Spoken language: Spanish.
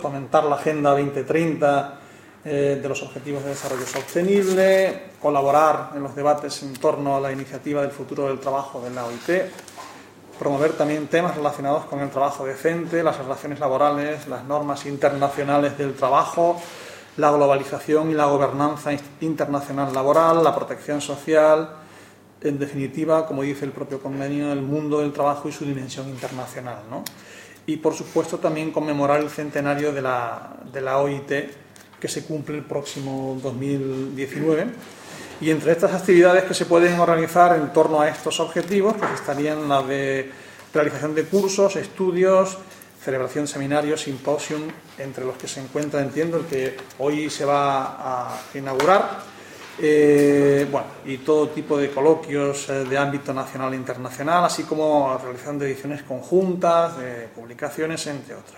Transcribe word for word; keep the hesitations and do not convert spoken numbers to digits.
fomentar la Agenda veinte treinta eh, de los Objetivos de Desarrollo Sostenible, colaborar en los debates en torno a la iniciativa del futuro del trabajo de la O I T, promover también temas relacionados con el trabajo decente, las relaciones laborales, las normas internacionales del trabajo, la globalización y la gobernanza internacional laboral, la protección social, en definitiva, como dice el propio convenio, el mundo del trabajo y su dimensión internacional, ¿no? Y, por supuesto, también conmemorar el centenario de la, de la O I T, que se cumple el próximo dos mil diecinueve. Y entre estas actividades que se pueden organizar en torno a estos objetivos, pues estarían las de realización de cursos, estudios, celebración de seminarios, simposium, entre los que se encuentra, entiendo, el que hoy se va a inaugurar, eh, bueno, y todo tipo de coloquios eh, de ámbito nacional e internacional, así como la realización de ediciones conjuntas, de publicaciones, entre otras.